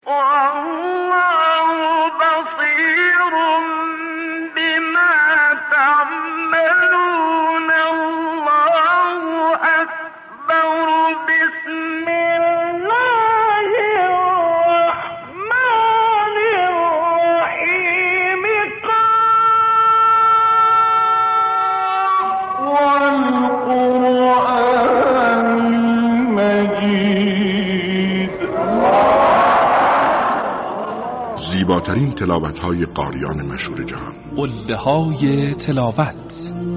زیباترین تلاوت‌های قاریان مشهور جهان، قله‌های تلاوت.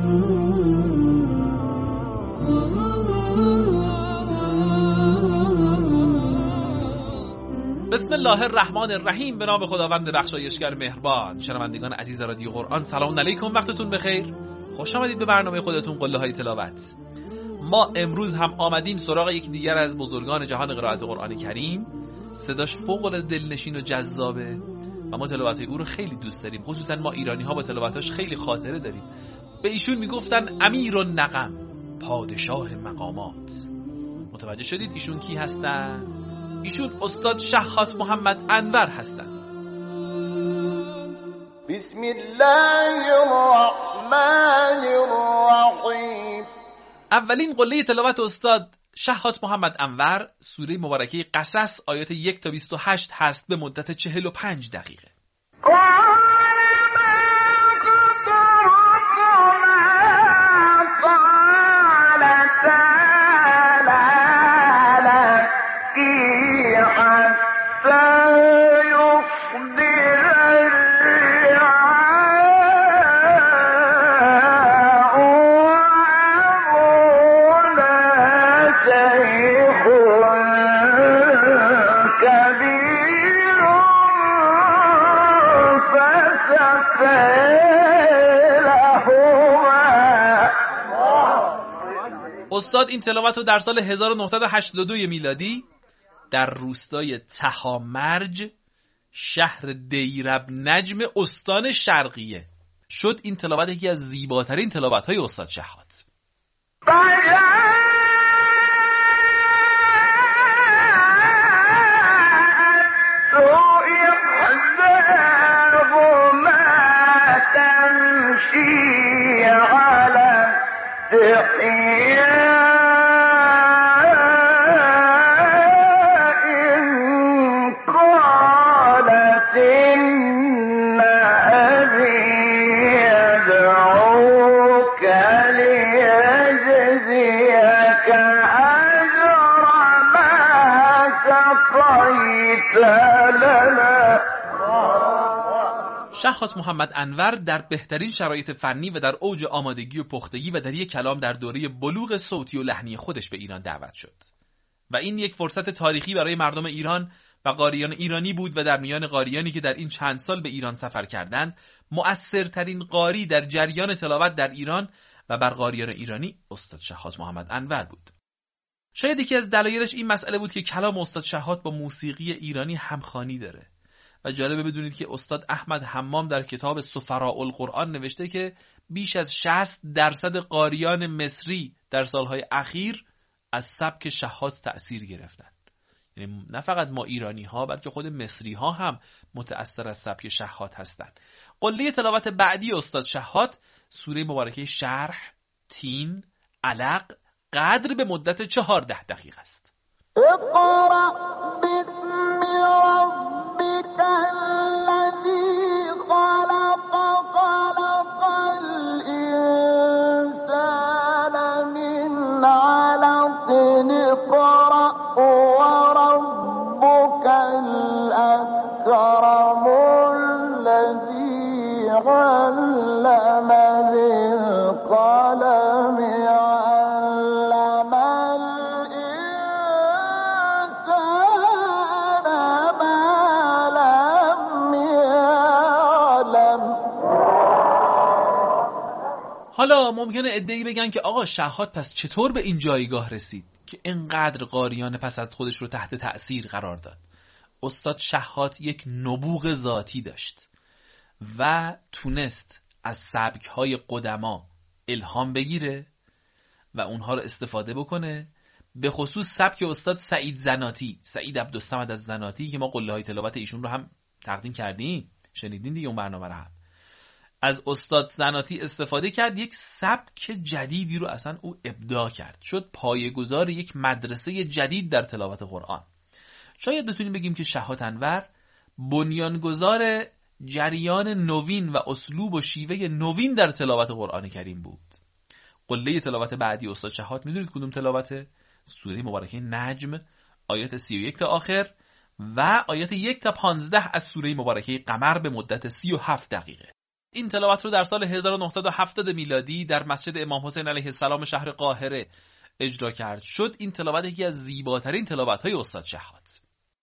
بسم الله الرحمن الرحیم. به نام خداوند بخشایشگر مهربان. شنوندگان عزیز رادیو قرآن، سلام علیکم، وقتتون بخیر. خوش آمدید به برنامه خودتون قله‌های تلاوت. ما امروز هم آمدیم سراغ یک دیگر از بزرگان جهان قرائت قرآن کریم. صداش فوق‌العاده دلنشین و جذابه و ما تلاوت‌های او رو خیلی دوست داریم. خصوصا ما ایرانی‌ها با تلاوتاش خیلی خاطره داریم. به ایشون میگفتن امیر النغم، پادشاه مقامات. متوجه شدید ایشون کی هستن؟ ایشون استاد شحات محمد انور هستن. بسم الله الرحمن الرحیم. اولین قله تلاوت استاد شحات محمد انور سوره مبارکه قصص آیات 1 تا 28 هست به مدت 45 دقیقه. استاد این تلاوت رو در سال 1982 میلادی در روستای تهامرج شهر دیربنجم استان شرقیه شد. این تلاوت یکی از زیباترین تلاوت‌های استاد شحات. شحات محمد انور در بهترین شرایط فنی و در اوج آمادگی و پختگی و در یک کلام در دوره بلوغ صوتی و لحنی خودش به ایران دعوت شد و این یک فرصت تاریخی برای مردم ایران و قاریان ایرانی بود و در میان قاریانی که در این چند سال به ایران سفر کردند مؤثرترین قاری در جریان تلاوت در ایران و بر قاریان ایرانی استاد شحات محمد انور بود. شاید یکی از دلایلش این مسئله بود که کلام استاد شحات با موسیقی ایرانی همخوانی داره و جالبه بدونید که استاد احمد حمام در کتاب سفراء القرآن نوشته که بیش از 60% قاریان مصری در سالهای اخیر از سبک شحات تأثیر گرفتن. یعنی نه فقط ما ایرانی ها بلکه خود مصری ها هم متأثر از سبک شحات هستند. قله تلاوت بعدی استاد شحات سوره مبارکه شرح، تین، علق، قدر به مدت 14 دقیقه است. اقرأ باسم ربك الذی خلق، خلق الانسان من علق، اقرأ وربك الاکرم الذی علم بالقلم حالا ممکنه عده‌ای بگن که آقا شحات پس چطور به این جایگاه رسید که اینقدر قاریان پس از خودش رو تحت تأثیر قرار داد؟ استاد شحات یک نبوغ ذاتی داشت و تونست از سبک‌های قدما الهام بگیره و اونها رو استفاده بکنه به خصوص سبک استاد سعید زناتی، سعید عبدالصمد از زناتی که ما قله‌های تلاوت ایشون رو هم تقدیم کردیم، شنیدین دیگه اون برنامه رو هم. از استاد زناتی استفاده کرد، یک سبک جدیدی رو اصلا او ابداع کرد، شد پایه‌گذار یک مدرسه جدید در تلاوت قرآن. شاید بتونیم بگیم که شهات انور بنیانگذار جریان نوین و اسلوب و شیوه نوین در تلاوت قرآن کریم بود. قله تلاوت بعدی استاد شهات میدونید کدوم تلاوته؟ سوره مبارکه نجم آیات 31 تا آخر و آیات 1 تا 15 از سوره مبارکه قمر به مدت 37 دقیقه. این تلاوت رو در سال 1970 میلادی در مسجد امام حسین علیه السلام شهر قاهره اجرا کرد. شد این تلاوت یکی از زیباترین تلاوت‌های استاد شهات.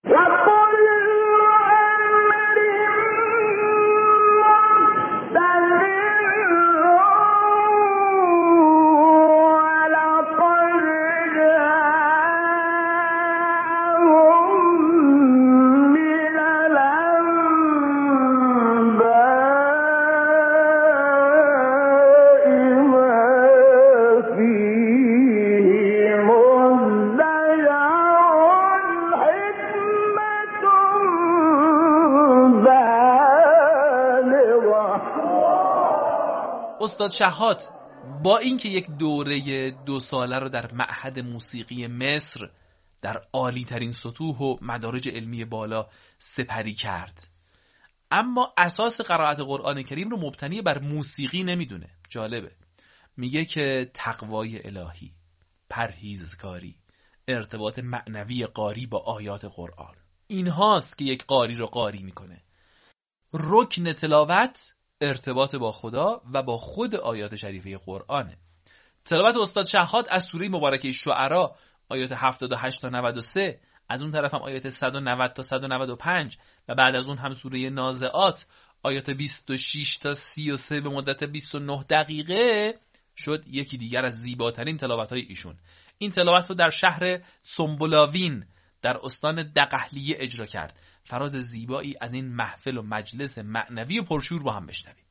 استاد شهات با اینکه یک دوره 2 ساله رو در معهد موسیقی مصر در عالی ترین سطوح و مدارج علمی بالا سپری کرد، اما اساس قرائت قرآن کریم رو مبتنی بر موسیقی نمیدونه. جالبه، میگه که تقوای الهی، پرهیزکاری، ارتباط معنوی قاری با آیات قرآن، این هاست که یک قاری رو قاری میکنه. رکن تلاوت ارتباط با خدا و با خود آیات شریفه قرآنه. تلاوت استاد شهات از سوره مبارکه شعرا آیات 78 تا 93، از اون طرف هم آیات 190 تا 195 و بعد از اون هم سوره نازعات آیات 26 تا 33 به مدت 29 دقیقه شد یکی دیگر از زیباترین تلاوت‌های ایشون. این تلاوت رو در شهر سنبلاوین در استان دقهلیه اجرا کرد. فراز زیبایی از این محفل و مجلس معنوی و پرشور با هم بشنویم.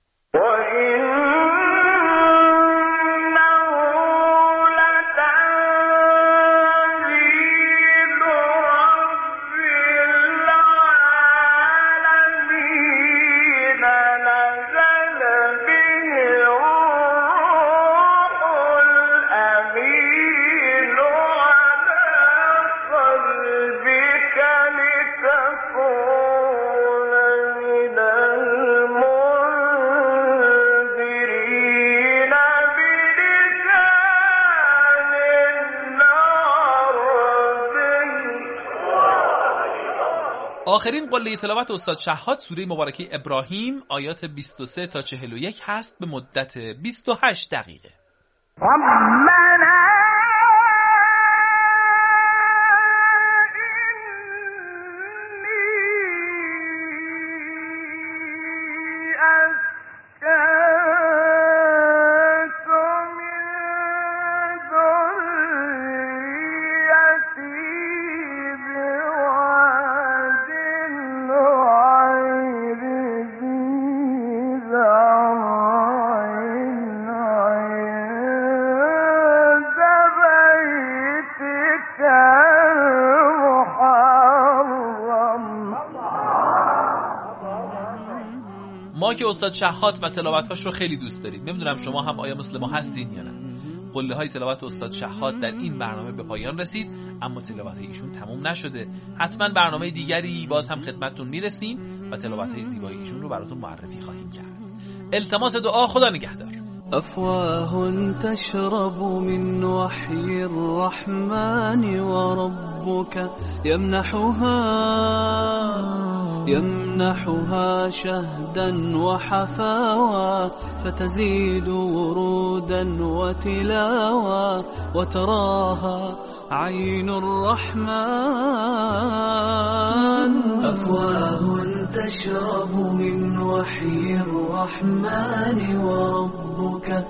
آخرین قله تلاوت استاد شهات سوره مبارکه ابراهیم آیات 23 تا 41 هست به مدت 28 دقیقه. ما که استاد شهات و تلاوت‌هاش رو خیلی دوست داریم. نمیدونم شما هم آیا مثل ما هستین یا نه. قله های تلاوت استاد شهات در این برنامه به پایان رسید، اما تلاوت ایشون تموم نشده. حتما برنامه دیگری باز هم خدمتتون میرسیم و تلاوت های زیبای ایشون رو براتون معرفی خواهیم کرد. التماس دعا. خدا نگهدار. أفواه تشرب من وحي الرحمن وربك يمنحها شهدا وحفاوى فتزيد ورودا وتلاوى وتراها عين الرحمن. أفواه تشرب من وحي الرحمن وربك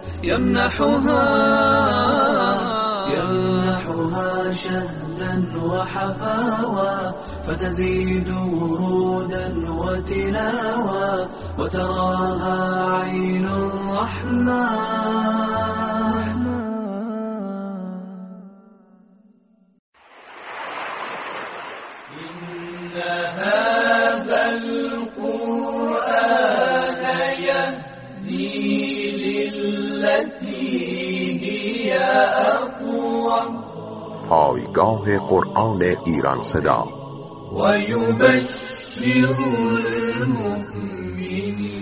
يمنحها شهدا وحفاوى فتزيد ورودا وتلاوى وتراها عين الرحمن. هذا القرآن يهدي للتي هي أقوم. پایگاه قرآن ایران صدا و یبشر المؤمنین